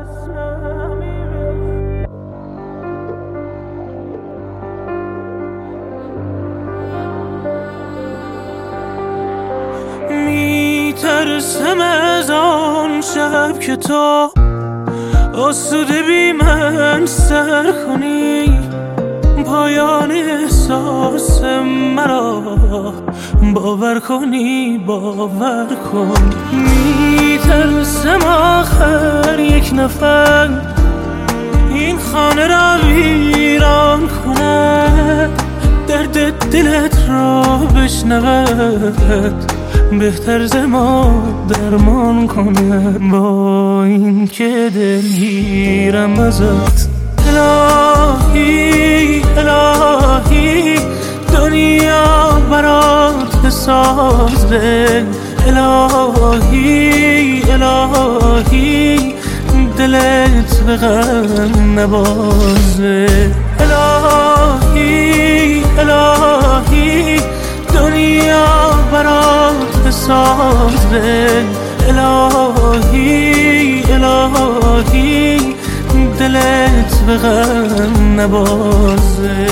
میترسم از آن شب که تو آسوده بی من سر کنی، پایان احساس مرا باور کنی، باور کن. میترسم آخر یک نفر این خانه را ویران کنه، درد دلت را بشنود، بهتر ز ما درمان کنه. با این که دلگیرم ازت، الهی الهی دنیا برات بسازه، الهی الهی دلت به غم نبازه، الهی الهی دنیا برات بسازه، الهی الهی دلت به غم نبازه.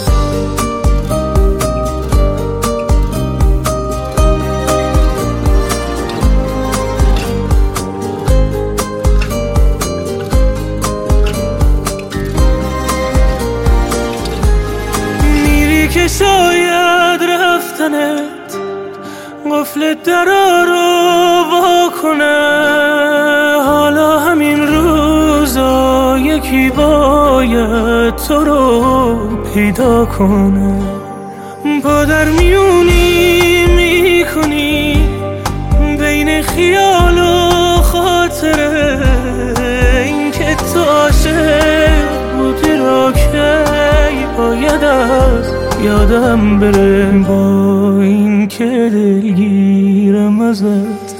میری که شاید رفتنت قفل درا رو وا کنه، حالا همین روزا یکی باید تو رو پیدا کنه. پا در میونی میکنی بین خیال و خاطره، این که تو عاشق بودی را که باید از یادم بره. با این که دلگیرم ازت،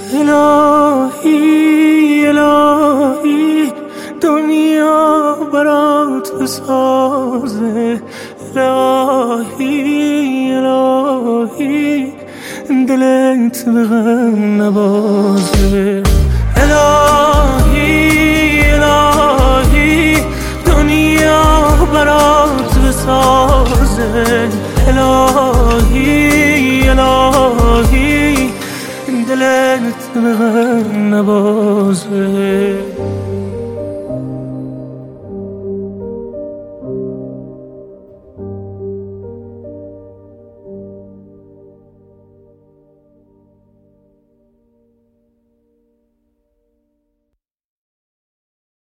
الهی الهی دنیا برات بسازه، الهی الهی دلت به غم نبازه، الهی الهی دنیا برات بسازه، الهی الهی دلت به غم نبازه.